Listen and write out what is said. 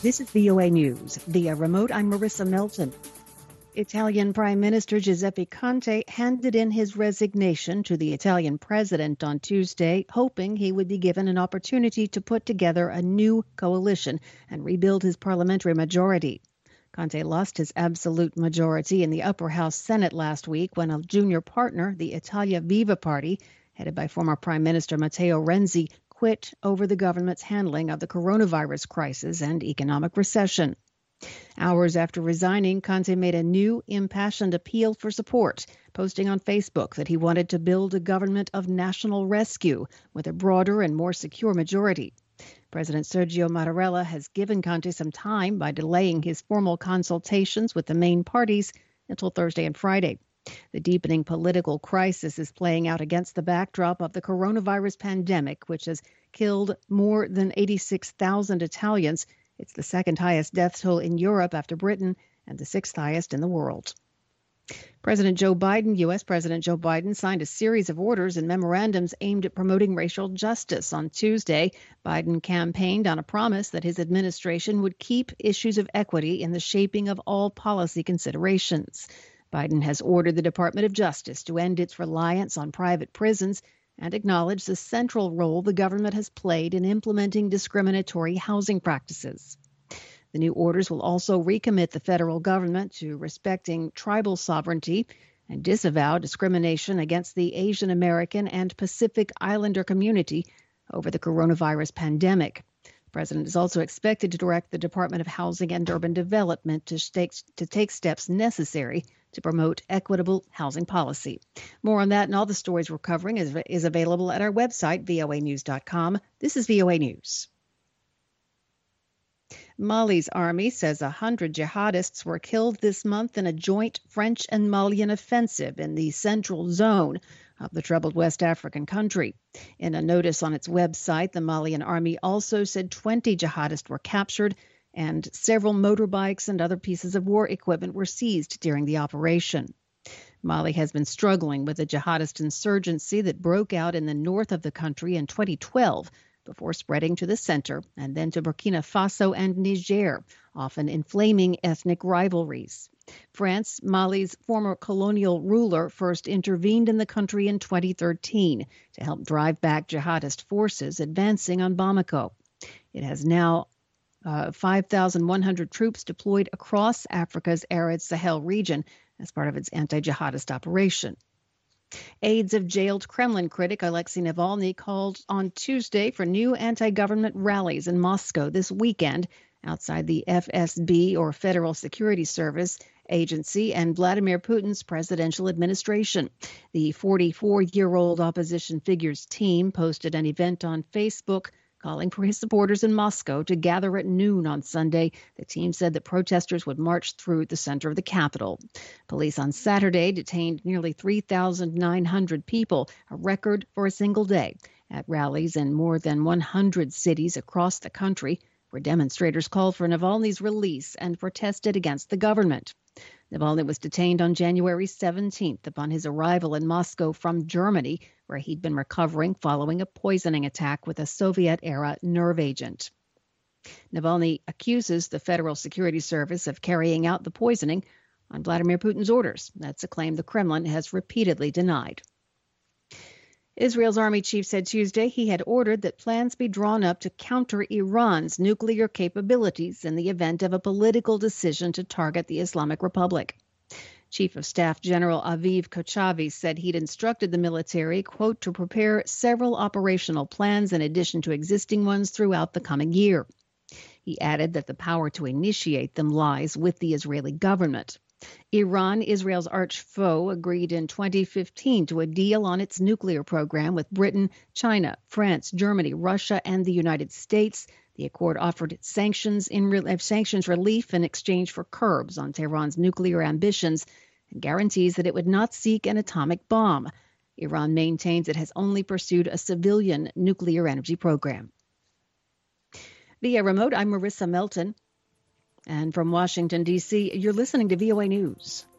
This is VOA News. Via remote, I'm Marissa Melton. Italian Prime Minister Giuseppe Conte handed in his resignation to the Italian president on Tuesday, hoping he would be given an opportunity to put together a new coalition and rebuild his parliamentary majority. Conte lost his absolute majority in the upper house Senate last week when a junior partner, the Italia Viva party, headed by former Prime Minister Matteo Renzi, quit over the government's handling of the coronavirus crisis and economic recession. Hours after resigning, Conte made a new, impassioned appeal for support, posting on Facebook that he wanted to build a government of national rescue with a broader and more secure majority. President Sergio Mattarella has given Conte some time by delaying his formal consultations with the main parties until Thursday and Friday. The deepening political crisis is playing out against the backdrop of the coronavirus pandemic, which has killed more than 86,000 Italians. It's the second highest death toll in Europe after Britain and the sixth highest in the world. U.S. President Joe Biden signed a series of orders and memorandums aimed at promoting racial justice. On Tuesday, Biden campaigned on a promise that his administration would keep issues of equity in the shaping of all policy considerations. Biden has ordered the Department of Justice to end its reliance on private prisons and acknowledge the central role the government has played in implementing discriminatory housing practices. The new orders will also recommit the federal government to respecting tribal sovereignty and disavow discrimination against the Asian American and Pacific Islander community over the coronavirus pandemic. The president is also expected to direct the Department of Housing and Urban Development to take steps necessary to promote equitable housing policy. More on that and all the stories we're covering is available at our website, voanews.com. This is VOA News. Mali's army says 100 jihadists were killed this month in a joint French and Malian offensive in the central zone of the troubled West African country. In a notice on its website, the Malian army also said 20 jihadists were captured and several motorbikes and other pieces of war equipment were seized during the operation. Mali has been struggling with a jihadist insurgency that broke out in the north of the country in 2012 before spreading to the center and then to Burkina Faso and Niger, often inflaming ethnic rivalries. France, Mali's former colonial ruler, first intervened in the country in 2013 to help drive back jihadist forces advancing on Bamako. It has now 5,100 troops deployed across Africa's arid Sahel region as part of its anti-jihadist operation. Aides of jailed Kremlin critic Alexei Navalny called on Tuesday for new anti-government rallies in Moscow this weekend outside the FSB, or Federal Security Service agency, and Vladimir Putin's presidential administration. The 44-year-old opposition figure's team posted an event on Facebook calling for his supporters in Moscow to gather at noon on Sunday. The team said that protesters would march through the center of the capital. Police on Saturday detained nearly 3,900 people, a record for a single day, at rallies in more than 100 cities across the country, where demonstrators called for Navalny's release and protested against the government. Navalny was detained on January 17th upon his arrival in Moscow from Germany, where he'd been recovering following a poisoning attack with a Soviet-era nerve agent. Navalny accuses the Federal Security Service of carrying out the poisoning on Vladimir Putin's orders. That's a claim the Kremlin has repeatedly denied. Israel's army chief said Tuesday he had ordered that plans be drawn up to counter Iran's nuclear capabilities in the event of a political decision to target the Islamic Republic. Chief of Staff General Aviv Kochavi said he'd instructed the military, quote, to prepare several operational plans in addition to existing ones throughout the coming year. He added that the power to initiate them lies with the Israeli government. Iran, Israel's arch foe, agreed in 2015 to a deal on its nuclear program with Britain, China, France, Germany, Russia, and the United States. The accord offered sanctions relief in exchange for curbs on Tehran's nuclear ambitions and guarantees that it would not seek an atomic bomb. Iran maintains it has only pursued a civilian nuclear energy program. Via remote, I'm Marissa Melton. And from Washington, D.C., you're listening to VOA News.